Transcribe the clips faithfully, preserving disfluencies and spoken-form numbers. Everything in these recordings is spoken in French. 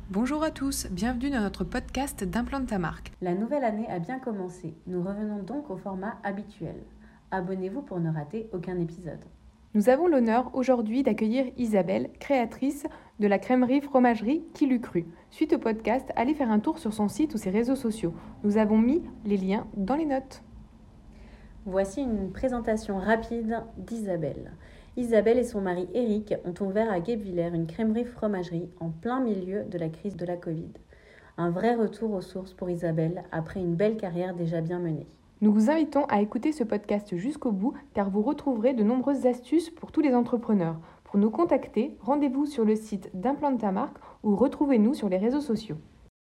Bonjour à tous, bienvenue dans notre podcast d'Implante ta marque. La nouvelle année a bien commencé, nous revenons donc au format habituel. Abonnez-vous pour ne rater aucun épisode. Nous avons l'honneur aujourd'hui d'accueillir Isabelle, créatrice de la crèmerie fromagerie Qui l'eût cru. Suite au podcast, allez faire un tour sur son site ou ses réseaux sociaux. Nous avons mis les liens dans les notes. Voici une présentation rapide d'Isabelle. Isabelle et son mari Eric ont ouvert à Guebwiller une crèmerie fromagerie en plein milieu de la crise de la Covid. Un vrai retour aux sources pour Isabelle après une belle carrière déjà bien menée. Nous vous invitons à écouter ce podcast jusqu'au bout car vous retrouverez de nombreuses astuces pour tous les entrepreneurs. Pour nous contacter, rendez-vous sur le site d'Implante ta marque ou retrouvez-nous sur les réseaux sociaux.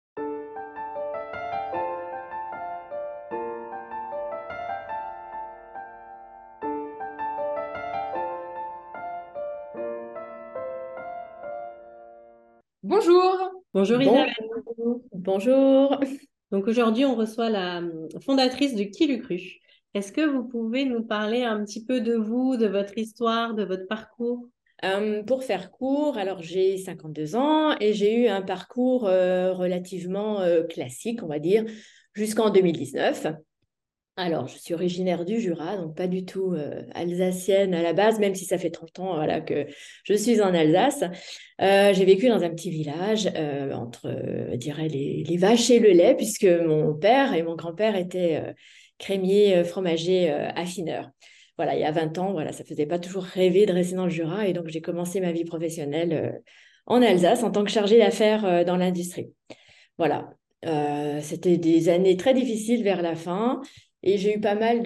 Bonjour. Bonjour Bon. Isabelle. Bonjour. Donc aujourd'hui, on reçoit la fondatrice de Qui l'eût cru. Est-ce que vous pouvez nous parler un petit peu de vous, de votre histoire, de votre parcours? Euh, pour faire court, alors j'ai cinquante-deux ans et j'ai eu un parcours euh, relativement euh, classique, on va dire, jusqu'en deux mille dix-neuf. Alors, je suis originaire du Jura, donc pas du tout euh, alsacienne à la base, même si ça fait trente ans voilà, que je suis en Alsace. Euh, j'ai vécu dans un petit village euh, entre, euh, je dirais, les, les vaches et le lait, puisque mon père et mon grand-père étaient euh, crémiers, euh, fromagers, euh, affineurs. Voilà, il y a vingt ans, voilà, ça ne faisait pas toujours rêver de rester dans le Jura, et donc j'ai commencé ma vie professionnelle euh, en Alsace en tant que chargée d'affaires euh, dans l'industrie. Voilà, Euh, c'était des années très difficiles vers la fin. Et j'ai eu pas mal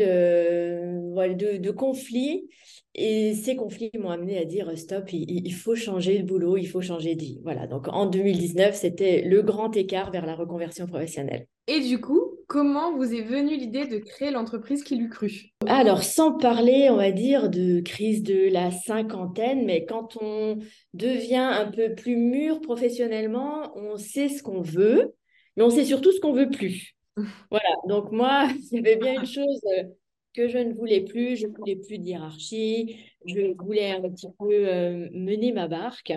de, voilà, de, de conflits. Et ces conflits m'ont amené à dire, stop, il, il faut changer de boulot, il faut changer de vie. Voilà, donc en deux mille dix-neuf, c'était le grand écart vers la reconversion professionnelle. Et du coup, comment vous est venue l'idée de créer l'entreprise Qui l'eût cru? Alors, sans parler, on va dire, de crise de la cinquantaine, mais quand on devient un peu plus mûr professionnellement, on sait ce qu'on veut, mais on sait surtout ce qu'on veut plus. Voilà, donc moi, il y avait bien une chose euh, que je ne voulais plus, je ne voulais plus de hiérarchie, je voulais un petit peu euh, mener ma barque.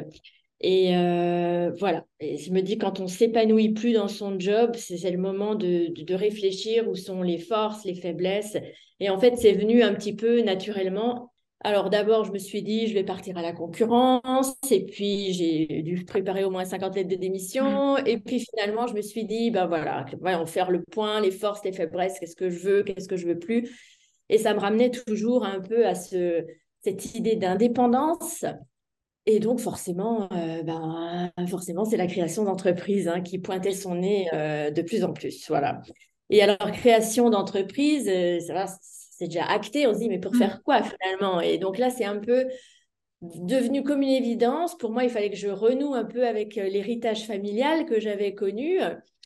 Et euh, voilà, et je me dis, quand on s'épanouit plus dans son job, c'est c'est le moment de, de, de réfléchir où sont les forces, les faiblesses. Et en fait, c'est venu un petit peu naturellement. Alors d'abord, je me suis dit, je vais partir à la concurrence. Et puis, j'ai dû préparer au moins cinquante lettres de démission. Et puis finalement, je me suis dit, ben voilà, on va faire le point, les forces, les faiblesses, qu'est-ce que je veux, qu'est-ce que je veux plus. Et ça me ramenait toujours un peu à ce, cette idée d'indépendance. Et donc, forcément, euh, ben, forcément, c'est la création d'entreprise hein, qui pointait son nez euh, de plus en plus. Voilà. Et alors, création d'entreprise, euh, ça va, c'est déjà acté. On se dit, mais pour faire quoi finalement? Et donc là, c'est un peu devenu comme une évidence. Pour moi, il fallait que je renoue un peu avec euh, l'héritage familial que j'avais connu.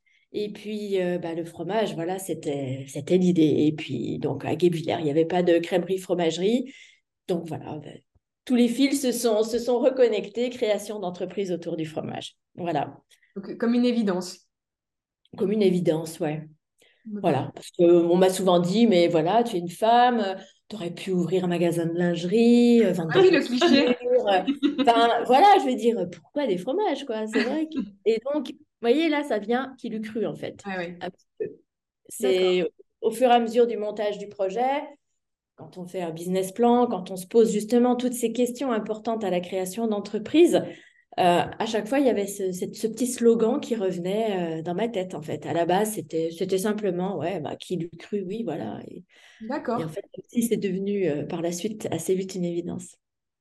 Et puis, euh, bah, le fromage, voilà, c'était, c'était l'idée. Et puis, donc, à Guebwiller, il n'y avait pas de crèmerie-fromagerie. Donc, voilà, bah, tous les fils se sont, se sont reconnectés, création d'entreprises autour du fromage. Voilà, Donc, comme une évidence. comme une évidence, ouais. D'accord. Voilà, parce qu'on m'a souvent dit, mais voilà, tu es une femme, tu aurais pu ouvrir un magasin de lingerie, euh, vendre Ah des oui, le cliché. chaussures. euh, Enfin, voilà, je veux dire, pourquoi des fromages, quoi? C'est vrai. que- Et donc, vous voyez, là, ça vient qui l'eût cru, en fait. Ah oui, Un petit peu. d'accord. C'est au fur et à mesure du montage du projet, quand on fait un business plan, quand on se pose justement toutes ces questions importantes à la création d'entreprise, euh, à chaque fois, il y avait ce, cette- ce petit slogan qui revenait euh, dans ma tête, en fait. À la base, c'était, c'était simplement, ouais, bah, qui l'eût cru, oui, voilà. Et, et en D'accord. fait, aussi, c'est devenu euh, par la suite assez vite une évidence.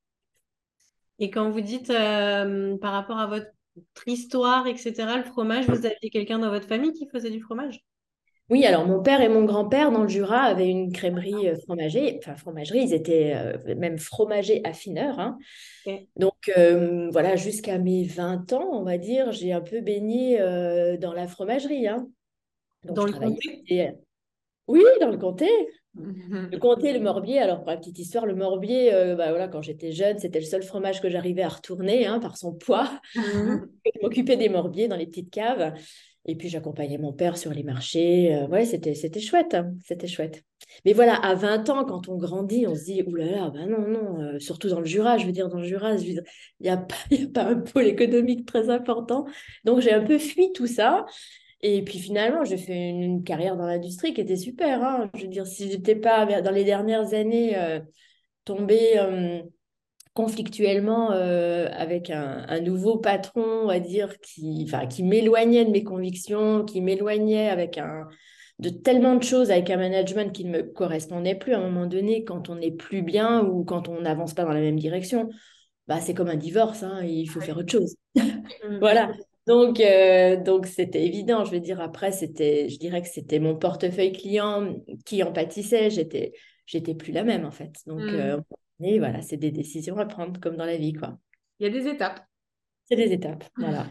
Et quand vous dites euh, par rapport à votre histoire, et cetera, le fromage, vous aviez quelqu'un dans votre famille qui faisait du fromage? Oui, alors mon père et mon grand-père dans le Jura avaient une crèmerie euh, fromager, enfin fromagerie, ils étaient euh, même fromagers affineurs, hein. Ok. Donc euh, voilà, jusqu'à mes vingt ans, on va dire, j'ai un peu baigné euh, dans la fromagerie, hein. Donc Dans je le travaillais. comté? et- Oui, dans le comté. Le Mhm. comté, le morbier. Alors pour la petite histoire, le morbier, euh, bah, voilà, quand j'étais jeune, c'était le seul fromage que j'arrivais à retourner hein, par son poids. Mhm. Je m'occupais des morbiers dans les petites caves. Et puis, j'accompagnais mon père sur les marchés. Euh, ouais, c'était, c'était chouette, hein, c'était chouette. Mais voilà, à vingt ans, quand on grandit, on se dit, oulala, bah non, non, euh, surtout dans le Jura, je veux dire, dans le Jura, je veux dire, il n'y a pas, il y a pas un pôle économique très important. Donc, j'ai un peu fui tout ça. Et puis finalement, j'ai fait une, une carrière dans l'industrie qui était super, hein. Je veux dire, si je n'étais pas vers- dans les dernières années euh, tombée euh, conflictuellement euh, avec un, un nouveau patron, on va dire, qui, enfin, qui m'éloignait de mes convictions, qui m'éloignait avec un, de tellement de choses, avec un management qui ne me correspondait plus à un moment donné, quand on n'est plus bien ou quand on n'avance pas dans la même direction, bah, c'est comme un divorce, hein, il faut faire autre chose. Mhm. Voilà. Donc, euh, donc c'était évident. Je veux dire, après, c'était, je dirais que c'était mon portefeuille client qui en pâtissait. J'étais, j'étais plus la même, en fait. Donc, Hmm. euh, et voilà, c'est des décisions à prendre comme dans la vie, quoi. Il y a des étapes. C'est des étapes. Voilà.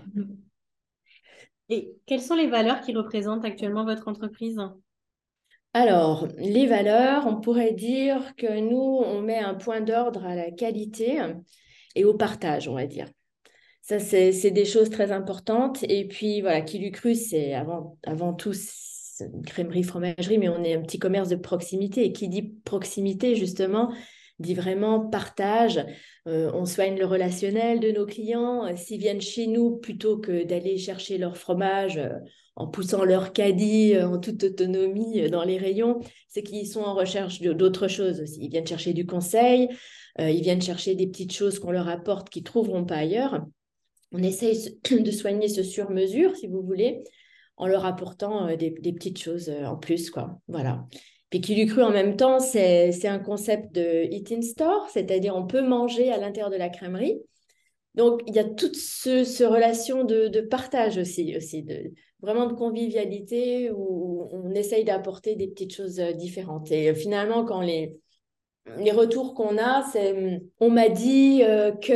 Et quelles sont les valeurs qui représentent actuellement votre entreprise? Alors, les valeurs, on pourrait dire que nous, on met un point d'ordre à la qualité et au partage, on va dire. Ça, c'est c'est des choses très importantes. Et puis, voilà, qui l'eût cru, c'est avant, avant tout c'est une crèmerie, fromagerie, mais on est un petit commerce de proximité. Et qui dit proximité, justement, dit vraiment partage. Euh, on soigne le relationnel de nos clients. Euh, S'ils viennent chez nous, plutôt que d'aller chercher leur fromage euh, en poussant leur caddie euh, en toute autonomie euh, dans les rayons, c'est qu'ils sont en recherche de- d'autres choses aussi. Ils viennent chercher du conseil, euh, ils viennent chercher des petites choses qu'on leur apporte qu'ils ne trouveront pas ailleurs. On essaye de soigner ce sur-mesure, si vous voulez, en leur apportant euh, des, des petites choses euh, en plus, quoi. Voilà. Puis qui lui cru en même temps, c'est, c'est un concept de eat in store, c'est-à-dire on peut manger à l'intérieur de la crèmerie. Donc, il y a toute ce, ce relation de, de partage aussi, aussi de, vraiment de convivialité où on essaye d'apporter des petites choses euh, différentes. Et euh, finalement, quand les, les retours qu'on a, c'est on m'a dit euh, que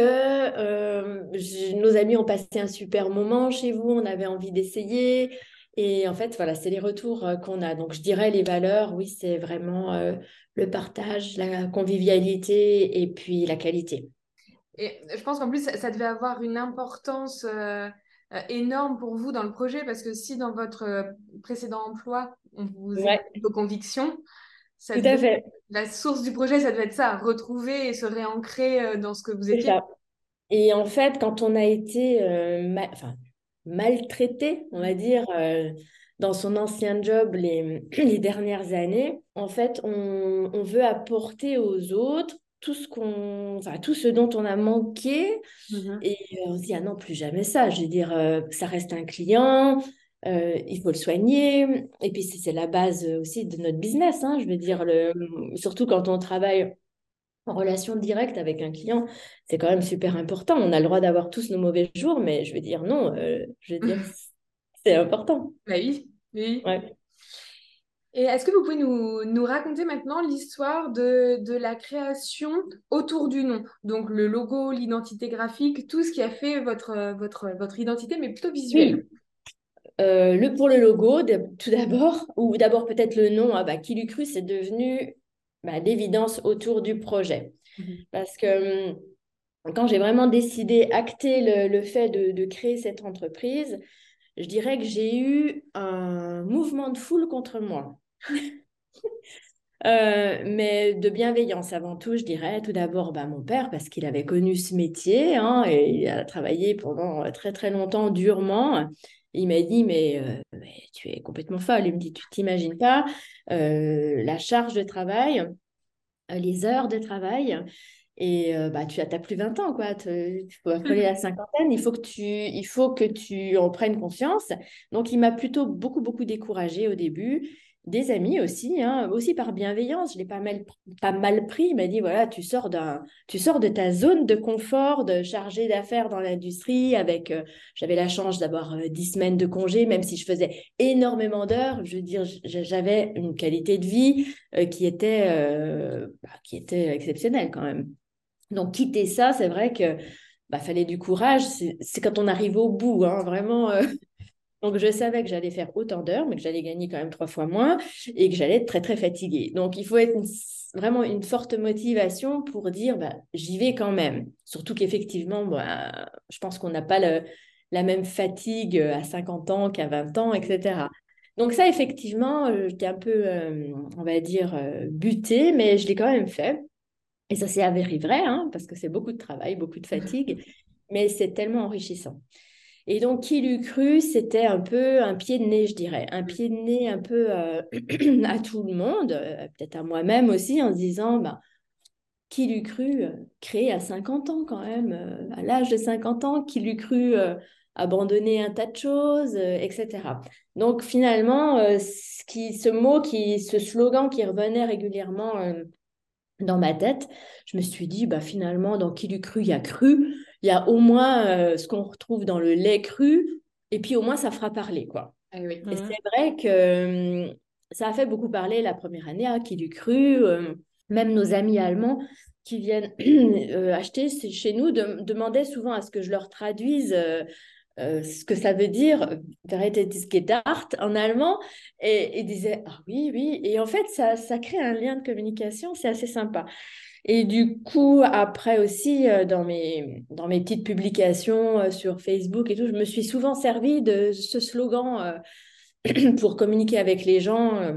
euh, je- nos amis ont passé un super moment chez vous, on avait envie d'essayer. Et en fait, voilà, c'est les retours euh, qu'on a. Donc, je dirais les valeurs, oui, c'est vraiment euh, le partage, la convivialité et puis la qualité. Et je pense qu'en plus, ça, ça devait avoir une importance euh, euh, énorme pour vous dans le projet, parce que si dans votre euh, précédent emploi, on vous Ouais, écoute vos convictions, ça tout à devait, fait. la source du projet, ça devait être ça, retrouver et se réancrer euh, dans ce que vous C'est étiez. ça. Et en fait, quand on a été euh, ma- enfin, maltraité, on va dire, euh, dans son ancien job les, les dernières années, en fait, on, on veut apporter aux autres tout ce qu'on, enfin, tout ce dont on a manqué. Mhm. Et euh, on se dit, ah non, plus jamais ça. Je veux dire, euh, ça reste un client, euh, il faut le soigner. Et puis, c'est c'est la base aussi de notre business, hein. Je veux dire, le, surtout quand on travaille en relation directe avec un client, c'est quand même super important. On a le droit d'avoir tous nos mauvais jours, mais je veux dire, non, euh, je veux dire, c'est important. Bah oui, oui. Ouais. Et est-ce que vous pouvez nous, nous raconter maintenant l'histoire de, de la création autour du nom? Donc le logo, l'identité graphique, tout ce qui a fait votre, votre, votre identité, mais plutôt visuelle. Oui, Euh, le, pour le logo, de- tout d'abord, ou d'abord peut-être le nom, ah bah, qui l'eût cru, c'est devenu bah, l'évidence autour du projet. Mhm. Parce que hum, quand j'ai vraiment décidé, acté le, le fait de, de créer cette entreprise, je dirais que j'ai eu un mouvement de foule contre moi. Euh, mais de bienveillance avant tout, je dirais tout d'abord bah, mon père, parce qu'il avait connu ce métier, hein, et il a travaillé pendant très très longtemps durement. Il m'a dit, mais, euh, mais tu es complètement folle. Il me dit, tu t'imagines pas euh, la charge de travail, euh, les heures de travail. Et euh, bah, tu as, t'as plus vingt ans, quoi. Tu faut appeler la cinquantaine. Il faut que tu, il faut que tu en prennes conscience. Donc, il m'a plutôt beaucoup, beaucoup découragée au début. Des amis aussi, hein, aussi par bienveillance. Je l'ai pas mal, pas mal pris. Il m'a dit, voilà, tu sors d'un, tu sors de ta zone de confort, de chargé d'affaires dans l'industrie. Avec, euh, j'avais la chance d'avoir euh, dix semaines de congé, même si je faisais énormément d'heures. Je veux dire, j- j'avais une qualité de vie euh, qui était, euh, bah, qui était exceptionnelle quand même. Donc, quitter ça, c'est vrai que bah, fallait du courage. C'est c'est quand on arrive au bout, hein, vraiment. euh. Donc, je savais que j'allais faire autant d'heures, mais que j'allais gagner quand même trois fois moins et que j'allais être très, très fatiguée. Donc, il faut être une- vraiment une forte motivation pour dire bah, j'y vais quand même. Surtout qu'effectivement, bah, je pense qu'on n'a pas le, la même fatigue à cinquante ans qu'à vingt ans, et cetera. Donc ça, effectivement, euh, j'étais un peu, euh, on va dire, euh, butée, mais je l'ai quand même fait. Et ça s'est avéré vrai, hein, parce que c'est beaucoup de travail, beaucoup de fatigue, mais c'est tellement enrichissant. Et donc, qui l'eût cru, c'était un peu un pied de nez, je dirais. Un pied de nez un peu euh, à tout le monde, euh, peut-être à moi-même aussi, en se disant, bah, qui l'eût cru euh, créer à cinquante ans quand même, euh, à l'âge de cinquante ans, qui l'eût cru euh, abandonner un tas de choses, euh, et cetera. Donc, finalement, euh, ce, qui, ce mot, qui, ce slogan qui revenait régulièrement euh, dans ma tête, je me suis dit, bah, finalement, dans qui l'eût cru, il y a cru. Il y a au moins euh, ce qu'on retrouve dans le lait cru, et puis au moins ça fera parler, quoi. Eh oui. Et c'est vrai que euh, ça a fait beaucoup parler la première année, à qui l'eût cru, euh, même nos amis allemands qui viennent euh, acheter chez nous de- demandaient souvent à ce que je leur traduise euh, euh, ce que ça veut dire Verrätetes en allemand et, et disaient ah oui, oui. Et en fait, ça, ça crée un lien de communication, c'est assez sympa. Et du coup, après aussi, euh, dans mes, dans mes petites publications euh, sur Facebook et tout, je me suis souvent servi de ce slogan euh, pour communiquer avec les gens. euh,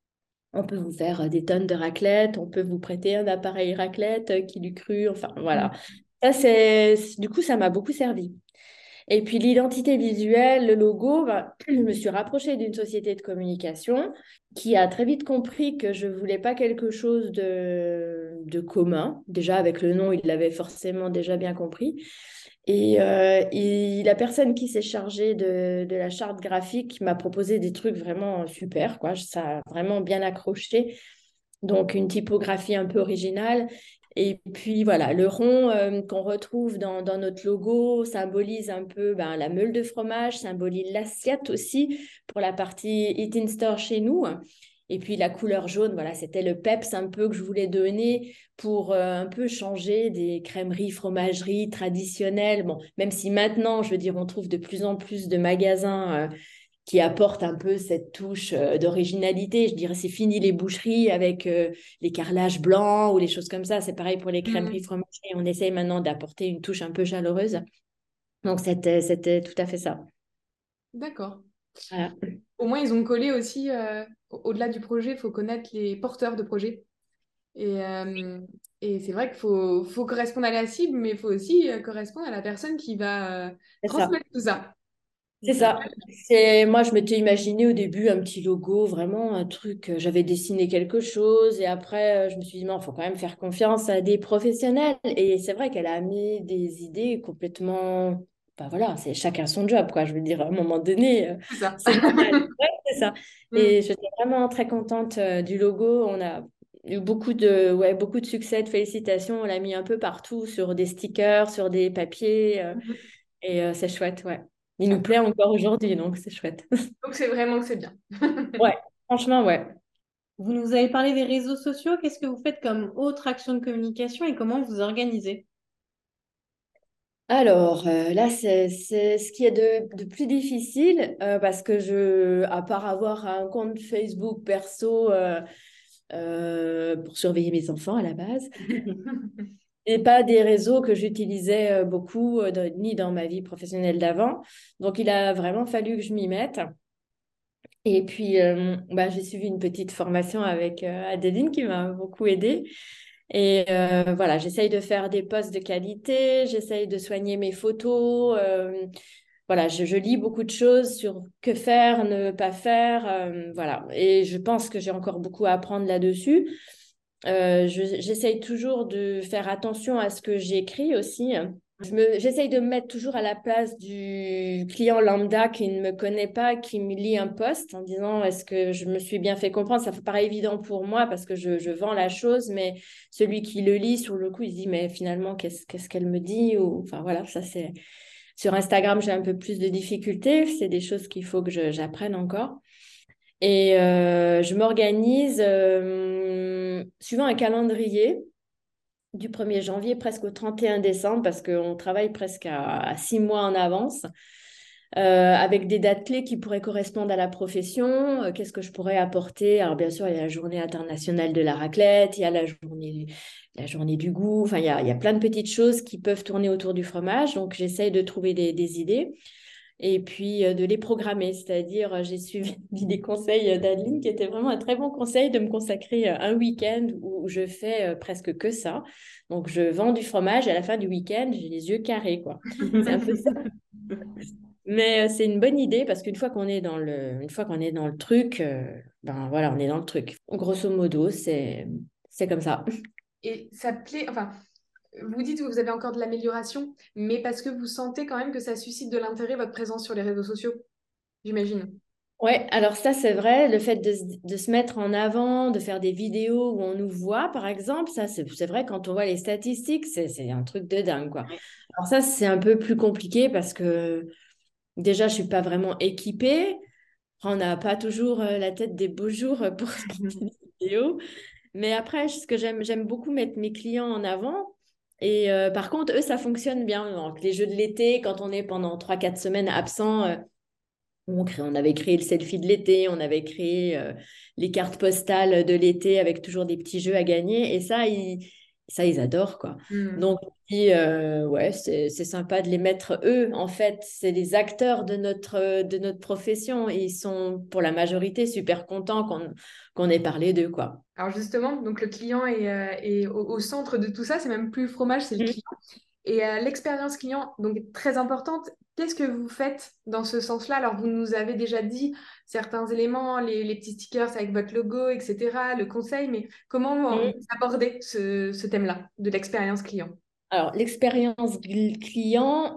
on peut vous faire euh, des tonnes de raclette, on peut vous prêter un appareil raclette euh, qui lui cru, enfin voilà. Ça, c'est, du coup, ça m'a beaucoup servi. Et puis l'identité visuelle, le logo, bah, je me suis rapprochée d'une société de communication qui a très vite compris que je ne voulais pas quelque chose de, de commun. Déjà, avec le nom, il l'avait forcément déjà bien compris. Et, euh, et la personne qui s'est chargée de, de la charte graphique m'a proposé des trucs vraiment super, quoi. Ça a vraiment bien accroché. Donc, une typographie un peu originale. Et puis, voilà, le rond euh, qu'on retrouve dans, dans notre logo symbolise un peu ben, la meule de fromage, symbolise l'assiette aussi pour la partie Eat in Store chez nous. Et puis, la couleur jaune, voilà, c'était le peps un peu que je voulais donner pour euh, un peu changer des crèmeries, fromageries traditionnelles. Bon, même si maintenant, je veux dire, on trouve de plus en plus de magasins euh, qui apporte un peu cette touche euh, d'originalité. Je dirais, c'est fini les boucheries avec euh, les carrelages blancs ou les choses comme ça. C'est pareil pour les crèmeries Mm. fromageries. On essaye maintenant d'apporter une touche un peu chaleureuse. Donc, c'était, c'était tout à fait ça. D'accord. Voilà. Au moins, ils ont collé aussi, euh, au- au-delà du projet, il faut connaître les porteurs de projet. Et, euh, et c'est vrai qu'il faut, faut correspondre à la cible, mais il faut aussi euh, correspondre à la personne qui va euh, C'est ça. transmettre tout ça. Donc, C'est ça. ça. C'est, moi, je m'étais imaginé au début un petit logo, vraiment un truc. euh, J'avais dessiné quelque chose et après, euh, je me suis dit, non, il faut quand même faire confiance à des professionnels. Et c'est vrai qu'elle a mis des idées complètement. Bah voilà, c'est chacun son job, quoi. Je veux dire, à un moment donné, euh, C'est ça. c'est normal. Ouais, c'est ça. Mm. Et j'étais vraiment très contente euh, du logo. On a eu beaucoup de, ouais, beaucoup de succès, de félicitations. On l'a mis un peu partout sur des stickers, sur des papiers. euh, Mhm. et euh, c'est chouette, ouais. Il nous plaît encore aujourd'hui, donc c'est chouette. Donc, c'est vraiment que c'est bien. Ouais, franchement, ouais. Vous nous avez parlé des réseaux sociaux. Qu'est-ce que vous faites comme autre action de communication et comment vous organisez? Alors, euh, là, c'est c'est ce qui est de, de plus difficile euh, parce que je, à part avoir un compte Facebook perso euh, euh, pour surveiller mes enfants à la base, et pas des réseaux que j'utilisais euh, beaucoup, euh, dans- ni dans ma vie professionnelle d'avant. Donc, il a vraiment fallu que je m'y mette. Et puis, euh, bah, j'ai suivi une petite formation avec euh, Adeline qui m'a beaucoup aidée. Et euh, voilà, j'essaye de faire des posts de qualité, j'essaye de soigner mes photos. euh, voilà, je, je lis beaucoup de choses sur que faire, ne pas faire. euh, voilà, et je pense que j'ai encore beaucoup à apprendre là-dessus. Euh, je- j'essaye toujours de faire attention à ce que j'écris aussi. Je me, j'essaye de me mettre toujours à la place du client lambda qui ne me connaît pas, qui me lit un post en disant est-ce que je me suis bien fait comprendre? Ça ne paraît évident pour moi parce que je, je vends la chose, mais celui qui le lit, sur le coup, il se dit mais finalement, qu'est-ce, qu'est-ce qu'elle me dit? Ou, enfin voilà, ça c'est. Sur Instagram, j'ai un peu plus de difficultés. C'est des choses qu'il faut que je- j'apprenne encore. Et euh, je m'organise euh, suivant un calendrier du premier janvier presque au trente et un décembre parce qu'on travaille presque à, à six mois en avance euh, avec des dates clés qui pourraient correspondre à la profession. Euh, qu'est-ce que je pourrais apporter? Alors bien sûr, il y a la journée internationale de la raclette, il y a la journée, la journée du goût, enfin il y a, il y a plein de petites choses qui peuvent tourner autour du fromage. Donc j'essaye de trouver des, des idées. et puis euh, de les programmer. C'est-à-dire, euh, j'ai suivi des conseils d'Adeline qui était vraiment un très bon conseil de me consacrer euh, un week-end où je fais euh, presque que ça. Donc, je vends du fromage et à la fin du week-end, j'ai les yeux carrés, quoi. C'est un peu ça. Mais euh, c'est une bonne idée parce qu'une fois qu'on est dans le, une fois qu'on est dans le truc, euh, ben voilà, on est dans le truc. Grosso modo, c'est, c'est comme ça. Et ça plaît, enfin, vous dites que vous avez encore de l'amélioration, mais parce que vous sentez quand même que ça suscite de l'intérêt, votre présence sur les réseaux sociaux, j'imagine. Ouais, alors ça c'est vrai, le fait de, se- de se mettre en avant, de faire des vidéos où on nous voit, par exemple, ça c'est c'est vrai quand on voit les statistiques, c'est c'est un truc de dingue, quoi. Alors ça c'est un peu plus compliqué parce que déjà je suis pas vraiment équipée, on n'a pas toujours euh, la tête des beaux jours euh, pour se prendre des vidéos, mais après ce que j'aime, j'aime beaucoup mettre mes clients en avant. Et euh, par contre, eux, ça fonctionne bien. Donc, les jeux de l'été, quand on est pendant trois quatre semaines absent, euh, on, crée- on avait créé le selfie de l'été, on avait créé euh, les cartes postales de l'été avec toujours des petits jeux à gagner. Et ça, ils, ça, ils adorent, quoi. Hmm. Donc, je me dis, euh, ouais, c'est, c'est sympa de les mettre eux. En fait, c'est les acteurs de notre, de notre profession. Et ils sont, pour la majorité, super contents qu'on, qu'on ait parlé d'eux, quoi. Alors justement, donc le client est, euh, est au, au centre de tout ça, c'est même plus le fromage, c'est le Mm. client. Et euh, l'expérience client, donc est très importante. Qu'est-ce que vous faites dans ce sens-là? Alors vous nous avez déjà dit certains éléments, les, les petits stickers avec votre logo, et cetera, le conseil, mais comment euh, vous Mm. abordez ce, ce thème-là de l'expérience client? Alors, l'expérience gl- client,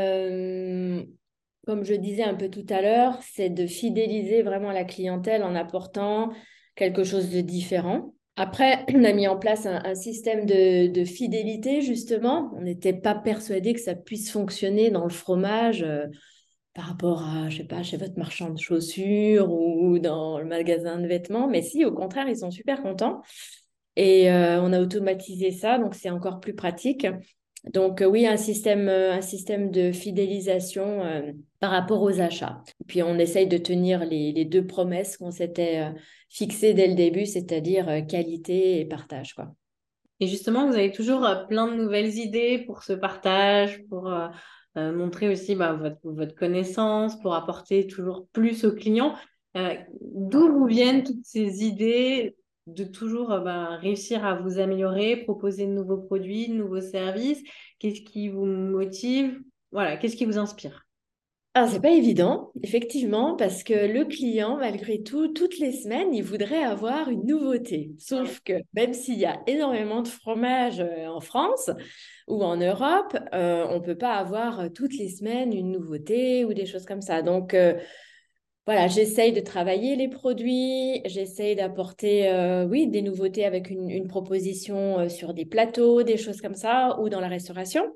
euh, comme je disais un peu tout à l'heure, c'est de fidéliser vraiment la clientèle en apportant quelque chose de différent. Après, on a mis en place un, un système de, de fidélité, justement. On n'était pas persuadé que ça puisse fonctionner dans le fromage euh, par rapport à, je sais pas, chez votre marchand de chaussures ou dans le magasin de vêtements. Mais si, au contraire, ils sont super contents. Et euh, on a automatisé ça, donc c'est encore plus pratique. Donc euh, oui, un système, euh, un système de fidélisation euh, par rapport aux achats. Puis on essaye de tenir les, les deux promesses qu'on s'était euh, fixées dès le début, c'est-à-dire euh, qualité et partage, quoi. Et justement, vous avez toujours euh, plein de nouvelles idées pour ce partage, pour euh, euh, montrer aussi bah, votre, votre connaissance, pour apporter toujours plus aux clients. Euh, d'où vous viennent toutes ces idées de toujours euh, bah, réussir à vous améliorer, proposer de nouveaux produits, de nouveaux services? Qu'est-ce qui vous motive? Voilà, qu'est-ce qui vous inspire? Alors, c'est pas évident, effectivement, parce que le client, malgré tout, toutes les semaines, il voudrait avoir une nouveauté. Sauf que même s'il y a énormément de fromage euh, en France ou en Europe, euh, on ne peut pas avoir euh, toutes les semaines une nouveauté ou des choses comme ça. Donc, euh, voilà, j'essaye de travailler les produits, j'essaye d'apporter, euh, oui, des nouveautés avec une, une proposition euh, sur des plateaux, des choses comme ça, ou dans la restauration.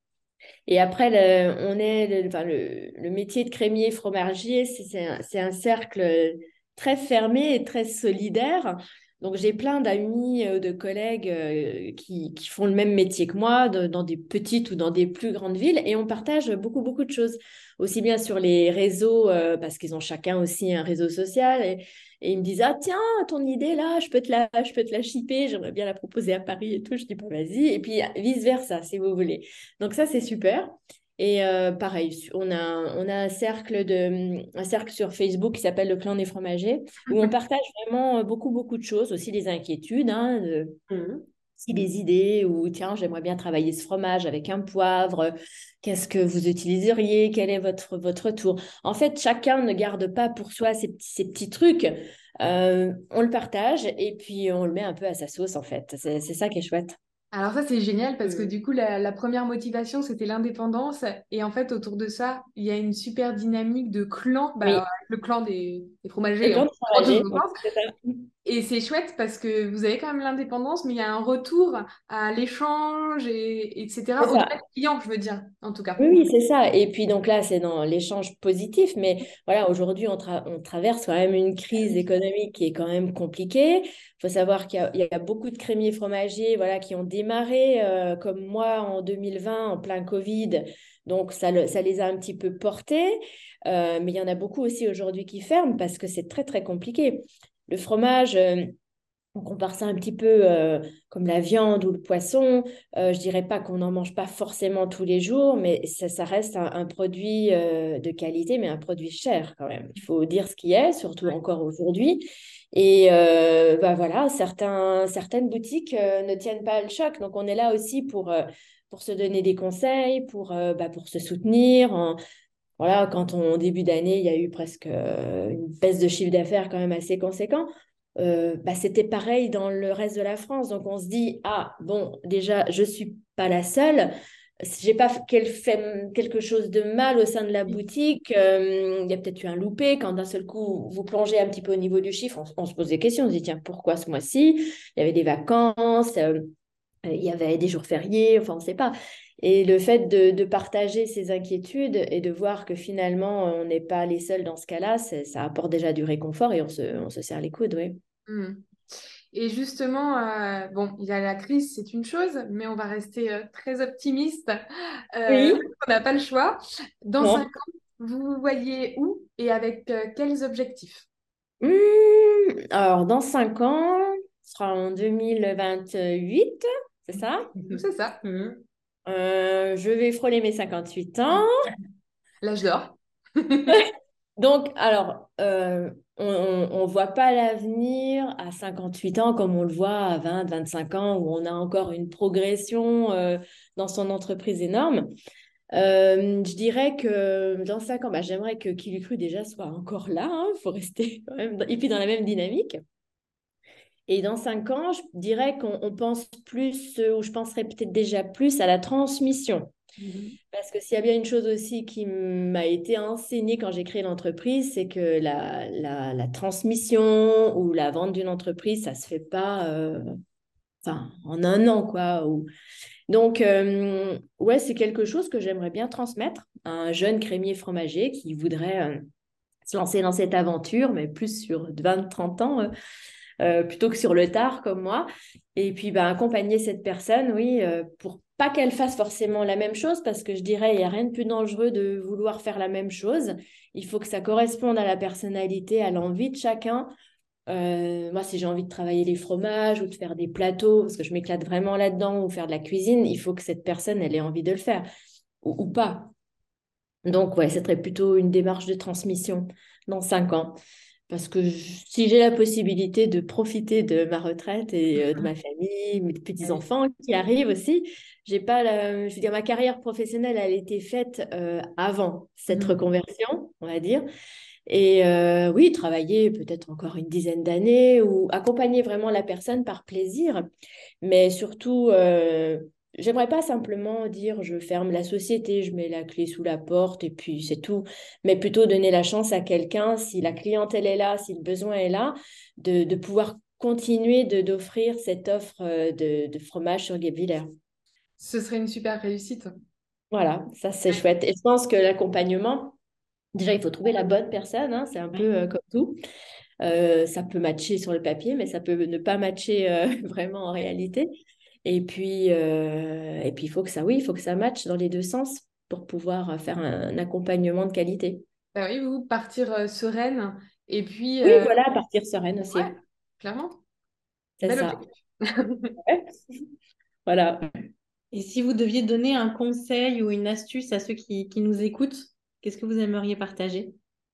Et après, le, on est, le, enfin, le, le métier de crémier fromager, c'est c'est un, c'est un cercle très fermé et très solidaire. Donc, j'ai plein d'amis, euh, de collègues euh, qui, qui font le même métier que moi, de- dans des petites ou dans des plus grandes villes, et on partage beaucoup, beaucoup de choses, aussi bien sur les réseaux, euh, parce qu'ils ont chacun aussi un réseau social, et, et ils me disent, ah tiens, ton idée là, je peux te la, je peux te la shipper, j'aimerais bien la proposer à Paris et tout. Je dis, bah, vas-y, et puis vice-versa, si vous voulez. Donc ça, c'est super. Et euh, pareil, su- on a, un- on a un cercle de, un cercle sur Facebook qui s'appelle le Clan des fromagers, où on partage vraiment euh, beaucoup, beaucoup de choses, aussi des inquiétudes, hein, de- Mhm. aussi des idées, ou tiens, j'aimerais bien travailler ce fromage avec un poivre, qu'est-ce que vous utiliseriez, quel est votre, votre tour? En fait, chacun ne garde pas pour soi ces petits, ces petits trucs. Euh, on le partage et puis on le met un peu à sa sauce, en fait. C'est, c'est ça qui est chouette. Alors ça, c'est génial parce que Mhm. du coup, la, la première motivation, c'était l'indépendance. Et en fait, autour de ça, il y a une super dynamique de clan, bah, alors, Oui, avec le clan des, des le fromagers, on clan des prend tous fromagers, vos ouais, sens. c'est ça. Et c'est chouette parce que vous avez quand même l'indépendance, mais il y a un retour à l'échange, et, etc. C'est Au-delà ça. du client, je veux dire, en tout cas. Oui, oui, c'est ça. Et puis donc là, c'est dans l'échange positif. Mais voilà, aujourd'hui, on, tra- on traverse quand même une crise économique qui est quand même compliquée. Il faut savoir qu'il y a, il y a beaucoup de crémiers fromagers voilà, qui ont démarré euh, comme moi en deux mille vingt, en plein Covid. Donc ça, le- ça les a un petit peu portés. Euh, mais il y en a beaucoup aussi aujourd'hui qui ferment parce que c'est très, très compliqué. Le fromage... euh, on compare ça un petit peu euh, comme la viande ou le poisson. Euh, je dirais pas qu'on n'en mange pas forcément tous les jours, mais ça, ça reste un, un produit euh, de qualité, mais un produit cher quand même. Il faut dire ce qui est, surtout Ouais. encore aujourd'hui. Et euh, bah voilà, certains, certaines boutiques euh, ne tiennent pas le choc. Donc on est là aussi pour, euh, pour se donner des conseils, pour, euh, bah, pour se soutenir. En- voilà, quand on, au début d'année, il y a eu presque euh, une baisse de chiffre d'affaires quand même assez conséquent. Euh, bah, c'était pareil dans le reste de la France. Donc on se dit, ah bon, déjà, je ne suis pas la seule. J'ai pas f- quel- fait quelque chose de mal au sein de la boutique. Euh, il y a peut-être eu un loupé. Quand d'un seul coup, vous plongez un petit peu au niveau du chiffre, on, on se pose des questions. On se dit, tiens, pourquoi ce mois-ci? Il y avait des vacances. euh, euh, il y avait des jours fériés, enfin, on ne sait pas. Et le fait de, de partager ces inquiétudes et de voir que finalement, on n'est pas les seuls dans ce cas-là, c'est- ça apporte déjà du réconfort et on se, on se serre les coudes, oui. Hmm. Et justement, euh, bon, il y a la crise, c'est une chose, mais on va rester euh, très optimiste. Euh, Oui. on n'a pas le choix. Dans cinq Non. ans, vous vous voyez où et avec euh, quels objectifs? Hmm, alors, dans cinq ans, ce sera en deux mille vingt-huit, c'est ça? C'est ça. Mhm. Euh, je vais frôler mes cinquante-huit ans. L'âge d'or. Donc, alors, euh, on ne voit pas l'avenir à cinquante-huit ans comme on le voit à vingt, vingt-cinq ans où on a encore une progression euh, dans son entreprise énorme. Euh, je dirais que dans cinq ans, bah, j'aimerais que Qui l'eût cru déjà soit encore là. Il faut rester quand même, et puis dans la même dynamique. Et dans cinq ans, je dirais qu'on on pense plus, euh, ou je penserais peut-être déjà plus à la transmission. Mhm. Parce que s'il y a bien une chose aussi qui m'a été enseignée quand j'ai créé l'entreprise, c'est que la, la, la transmission ou la vente d'une entreprise, ça ne se fait pas euh, enfin, en un an, quoi. Ou... Donc, euh, ouais, c'est quelque chose que j'aimerais bien transmettre à un jeune crémier fromager qui voudrait euh, se lancer dans cette aventure, mais plus sur vingt trente ans. euh, euh, plutôt que sur le tard comme moi. Et puis, bah, accompagner cette personne, oui, euh, pour pas qu'elle fasse forcément la même chose, parce que je dirais, il n'y a rien de plus dangereux de vouloir faire la même chose. Il faut que ça corresponde à la personnalité, à l'envie de chacun. Euh, moi, si j'ai envie de travailler les fromages ou de faire des plateaux, parce que je m'éclate vraiment là-dedans, ou faire de la cuisine, il faut que cette personne, elle ait envie de le faire, ou, ou pas. Donc, ouais, ce serait plutôt une démarche de transmission dans cinq ans. Parce que je- si j'ai la possibilité de profiter de ma retraite et euh, de ma famille, mes Ah oui. petits-enfants qui arrivent aussi, j'ai pas la- je veux dire, ma carrière professionnelle, elle a été faite euh, avant cette Mhm. reconversion, on va dire. Et euh, oui, travailler peut-être encore une dizaine d'années ou accompagner vraiment la personne par plaisir. Mais surtout, euh, j'aimerais pas simplement dire je ferme la société, je mets la clé sous la porte et puis c'est tout. Mais plutôt donner la chance à quelqu'un, si la clientèle est là, si le besoin est là, de, de pouvoir continuer de, d'offrir cette offre euh, de, de fromage sur Guebwiller. Ce serait une super réussite. Voilà, ça c'est Ouais. chouette. Et je pense que l'accompagnement, déjà il faut trouver la bonne personne, hein, c'est un Ouais. peu euh, comme tout. Euh, ça peut matcher sur le papier, mais ça peut ne pas matcher euh, vraiment en réalité. Et puis, euh, et puis il faut que ça, oui, il faut que ça matche dans les deux sens pour pouvoir euh, faire un, un accompagnement de qualité. Bah oui, vous partir euh, sereine et puis Oui, euh, voilà, partir sereine ouais, aussi. clairement, C'est bel ça. objectif. Ouais. Voilà. Et si vous deviez donner un conseil ou une astuce à ceux qui, qui nous écoutent, qu'est-ce que vous aimeriez partager?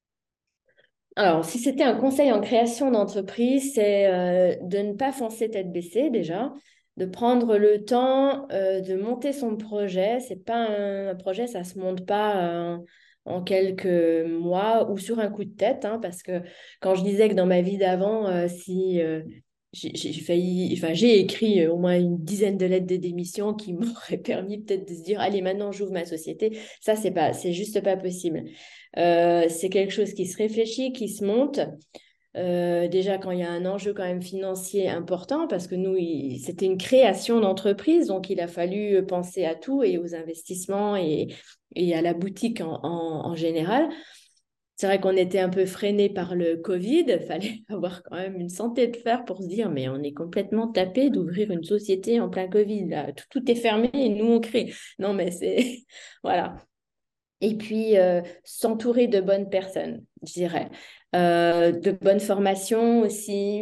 Alors, si c'était un conseil en création d'entreprise, c'est euh, de ne pas foncer tête baissée déjà, de prendre le temps euh, de monter son projet. C'est pas un, un projet, ça se monte pas euh, en quelques mois ou sur un coup de tête, hein, parce que quand je disais que dans ma vie d'avant, euh, si euh, j'ai j'ai failli, enfin j'ai écrit euh, au moins une dizaine de lettres de démission qui m'auraient permis peut-être de se dire, allez, maintenant j'ouvre ma société. Ça, c'est pas, c'est juste pas possible. Euh, c'est quelque chose qui se réfléchit, qui se monte. Euh, déjà, quand il y a un enjeu quand même financier important, parce que nous, il- c'était une création d'entreprise, donc il a fallu penser à tout et aux investissements et, et à la boutique en, en- en général. C'est vrai qu'on était un peu freiné par le Covid. Il fallait avoir quand même une santé de fer pour se dire, mais on est complètement tapé d'ouvrir une société en plein Covid. Là. Tout, tout est fermé et nous, on crée. Non, mais c'est... Voilà. Et puis, euh, s'entourer de bonnes personnes, je dirais. Euh, de bonnes formations aussi.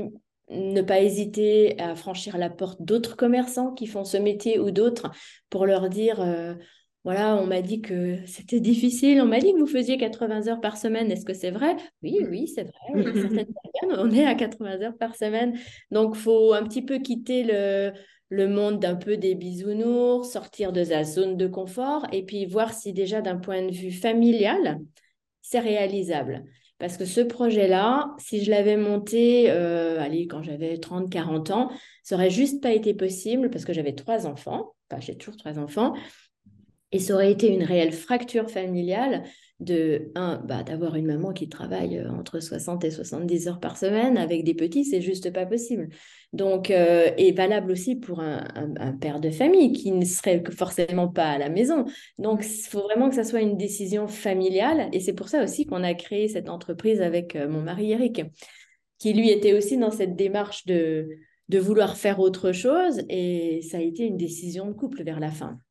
ne pas hésiter à franchir la porte d'autres commerçants qui font ce métier ou d'autres pour leur dire, euh, voilà, on m'a dit que c'était difficile, on m'a dit que vous faisiez quatre-vingts heures par semaine, est-ce que c'est vrai? Oui, oui, c'est vrai, il y a certaines personnes, on est à quatre-vingts heures par semaine. Donc, il faut un petit peu quitter le, le monde d'un peu des bisounours, sortir de sa zone de confort et puis voir si déjà d'un point de vue familial, c'est réalisable. Parce que ce projet-là, si je l'avais monté, euh, allez, quand j'avais trente, quarante ans, ça aurait juste pas été possible parce que j'avais trois enfants. Enfin, j'ai toujours trois enfants. Et ça aurait été une réelle fracture familiale de, un, bah, d'avoir une maman qui travaille euh, entre soixante et soixante-dix heures par semaine avec des petits, c'est juste pas possible. Donc, euh, et valable aussi pour un, un- un père de famille qui ne serait que forcément pas à la maison. Donc, il faut vraiment que ça soit une décision familiale. Et c'est pour ça aussi qu'on a créé cette entreprise avec euh, mon mari Eric, qui lui était aussi dans cette démarche de, de vouloir faire autre chose. Et ça a été une décision de couple vers la fin.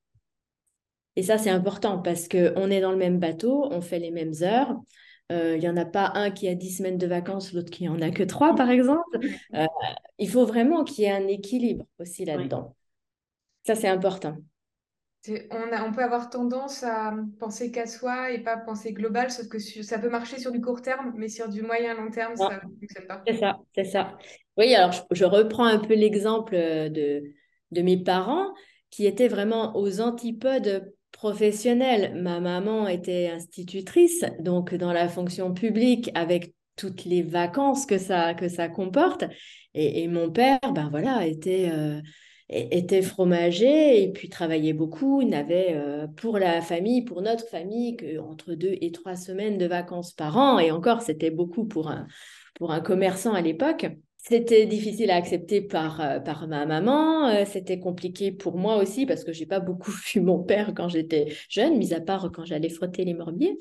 Et ça, c'est important parce qu'on est dans le même bateau, on fait les mêmes heures. Euh, Il n'y en a pas un qui a dix semaines de vacances, l'autre qui en a que trois, par exemple. Euh, il faut vraiment qu'il y ait un équilibre aussi Ouais. là-dedans. Ça, c'est important. C'est- On a, on peut avoir tendance à penser qu'à soi et pas penser global, sauf que su- ça peut marcher sur du court terme, mais sur du moyen long terme, Non, ça ne fonctionne pas. c'est ça, c'est ça. Oui, alors je, je reprends un peu l'exemple euh, de, de mes parents qui étaient vraiment aux antipodes professionnels. Ma maman était institutrice, donc dans la fonction publique avec toutes les vacances que ça, que ça comporte. Et, et mon père, ben voilà, était, euh, é- était fromager et puis travaillait beaucoup. Il n'avait euh, pour la famille, pour notre famille, que entre deux et trois semaines de vacances par an. Et encore, c'était beaucoup pour un pour un commerçant à l'époque. C'était difficile à accepter par, euh, par ma maman. Euh, c'était compliqué pour moi aussi parce que j'ai pas beaucoup vu mon père quand j'étais jeune, mis à part quand j'allais frotter les morbiers.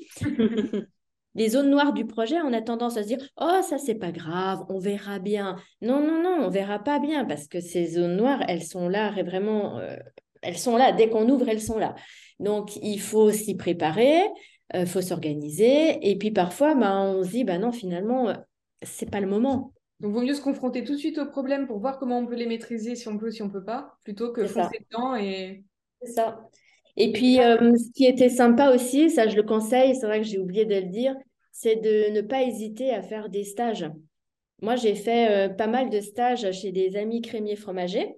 Les zones noires du projet, on a tendance à se dire, oh, ça, c'est pas grave, on verra bien. Non, non, non, on verra pas bien parce que ces zones noires, elles sont là, et vraiment, euh, elles sont là. Dès qu'on ouvre, elles sont là. Donc, il faut s'y préparer, il faut s'organiser. Et puis, parfois, bah, on se dit, bah non, finalement, euh, c'est pas le moment. Donc, vaut mieux se confronter tout de suite aux problèmes pour voir comment on peut les maîtriser, si on peut, si on peut pas, plutôt que C'est ça. foncer dedans et... C'est ça. Et puis, euh, ce qui était sympa aussi, ça je le conseille, c'est vrai que j'ai oublié de le dire, c'est de ne pas hésiter à faire des stages. Moi, j'ai fait euh, pas mal de stages chez des amis crémiers fromagers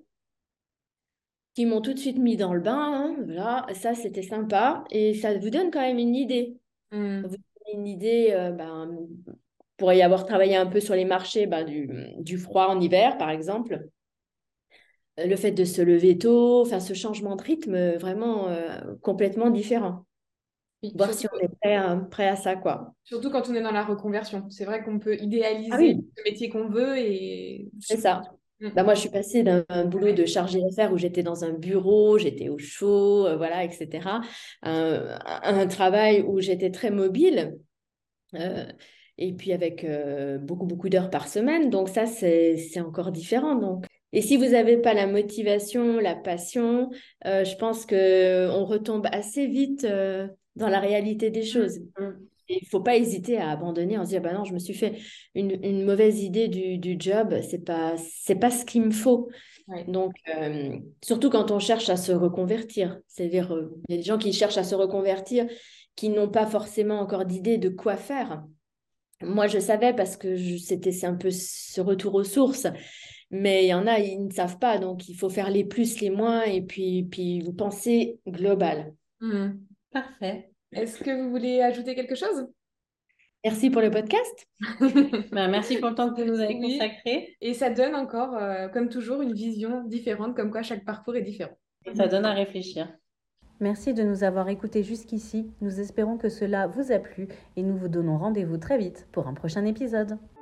qui m'ont tout de suite mis dans le bain, hein. Voilà, ça, c'était sympa. Et ça vous donne quand même une idée. Ça Hmm. vous donne une idée, euh, ben, pour y avoir travaillé un peu sur les marchés ben, du, du froid en hiver, par exemple. Euh, Le fait de se lever tôt, enfin, ce changement de rythme, euh, vraiment euh, complètement différent. Oui, Voir surtout, si on est prêt à, prêt à ça, quoi. surtout quand on est dans la reconversion. C'est vrai qu'on peut Ah idéaliser oui, le métier qu'on veut et... c'est ça. Hmm. Bah, moi, je suis passée d'un un boulot de chargée d'affaires où j'étais dans un bureau, j'étais au chaud, euh, voilà, et cetera. Un, un travail où j'étais très mobile, euh, et puis avec euh, beaucoup, beaucoup d'heures par semaine. Donc ça, c'est, c'est encore différent. Donc. Et si vous n'avez pas la motivation, la passion, euh, je pense qu'on retombe assez vite euh, dans la réalité des choses. Mm. Il ne faut pas hésiter à abandonner en se dire, bah non, je me suis fait une, une mauvaise idée du, du job, c'est pas, c'est pas ce qu'il me faut. Ouais. Donc, euh, surtout quand on cherche à se reconvertir. C'est-à-dire, euh, il y a des gens qui cherchent à se reconvertir, qui n'ont pas forcément encore d'idée de quoi faire. Moi, je savais parce que je- c'était, c'est un peu ce retour aux sources. Mais il y en a, ils ne savent pas. Donc, il faut faire les plus, les moins, et puis, puis vous pensez global. Hmm. Parfait. Est-ce que vous voulez ajouter quelque chose? Merci pour le podcast. Ben, merci pour le temps que vous nous avez Oui. consacré. Et ça donne encore, euh, comme toujours, une vision différente, comme quoi chaque parcours est différent. Et ça donne à réfléchir. Merci de nous avoir écoutés jusqu'ici. Nous espérons que cela vous a plu et nous vous donnons rendez-vous très vite pour un prochain épisode.